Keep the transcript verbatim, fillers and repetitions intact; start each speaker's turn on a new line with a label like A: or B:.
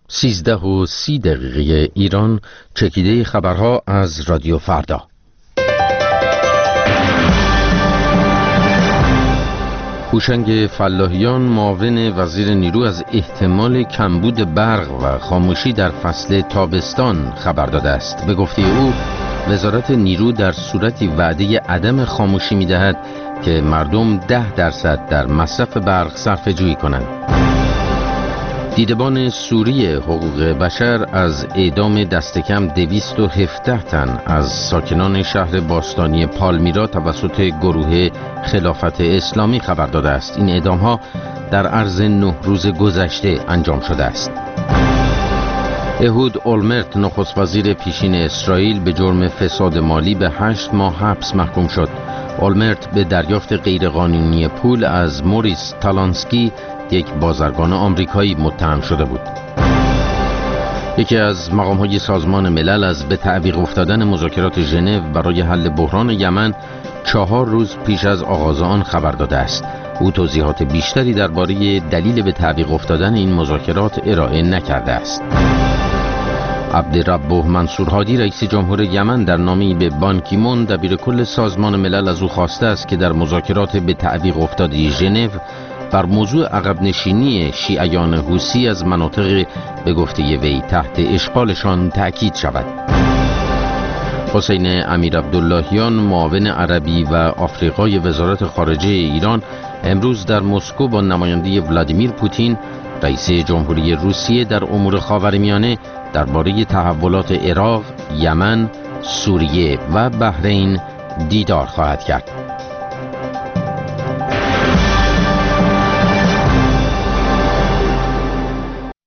A: سیزده و سی دقیقه ایران، چکیده خبرها از رادیو فردا. هوشنگ فلاحیان معاون وزیر نیرو از احتمال کمبود برق و خاموشی در فصل تابستان خبر داده است. به گفته او وزارت نیرو در صورتی وعده عدم خاموشی می‌دهد که مردم ده درصد در مصرف برق صرفه جویی کنند. دیدبان سوری حقوق بشر از اعدام دست کم دویست و هفده تن از ساکنان شهر باستانی پالمیرا توسط گروه خلافت اسلامی خبر داده است. این اعدام‌ها در عرض نه روز گذشته انجام شده است. اهود اولمرت نخست وزیر پیشین اسرائیل به جرم فساد مالی به هشت ماه حبس محکوم شد. اولمرت به دریافت غیرقانونی پول از موریس تالانسکی، یک بازرگان آمریکایی، متهم شده بود. یکی از مقام‌های سازمان ملل از به تعویق افتادن مذاکرات ژنو برای حل بحران یمن چهار روز پیش از آغاز آن خبر داده است. او توضیحات بیشتری درباره دلیل به تعویق افتادن این مذاکرات ارائه نکرده است. عبدالرب منصور هادی رئیس جمهور یمن در نامه‌ای به بان کی مون دبیرکل سازمان ملل از او خواسته است که در مذاکرات به تعویق افتاده ژنو بر موضوع عقب نشینی شیعیان حوثی از مناطق به گفته وی تحت اشغالشان تأکید شود. حسین امیرعبداللهیان معاون عربی و آفریقای وزارت خارجه ایران امروز در مسکو با نماینده ولادیمیر پوتین رئیس جمهوری روسیه در امور خاورمیانه درباره تحولات عراق، یمن، سوریه و بحرین دیدار خواهد کرد.